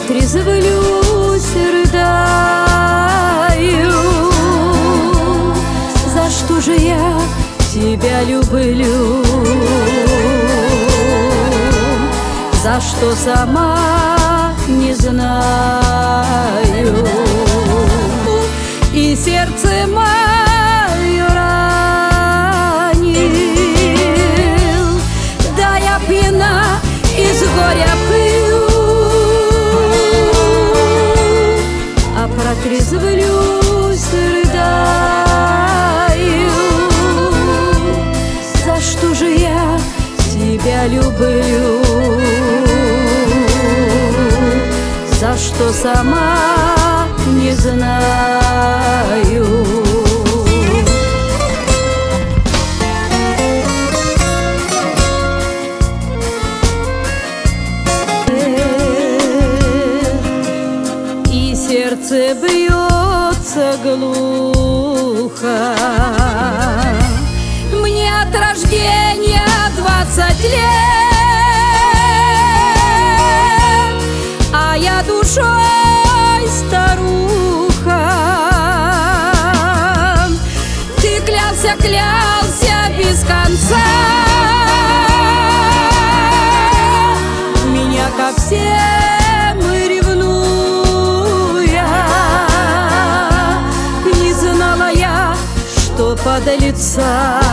протрезвлюсь, рыдаю. За что же я тебя люблю? За что сама не знаю. И сердце мое ранил, да я пьяна и с горя пью, а протрезвлюсь, рыдаю. За что же я тебя люблю? За что сама не знаю. И сердце бьется глухо. Мне от рождения 20 лет, а я душой старуха. Ты клялся без конца меня, ко всем ревнуя. Не знала я, что подлеца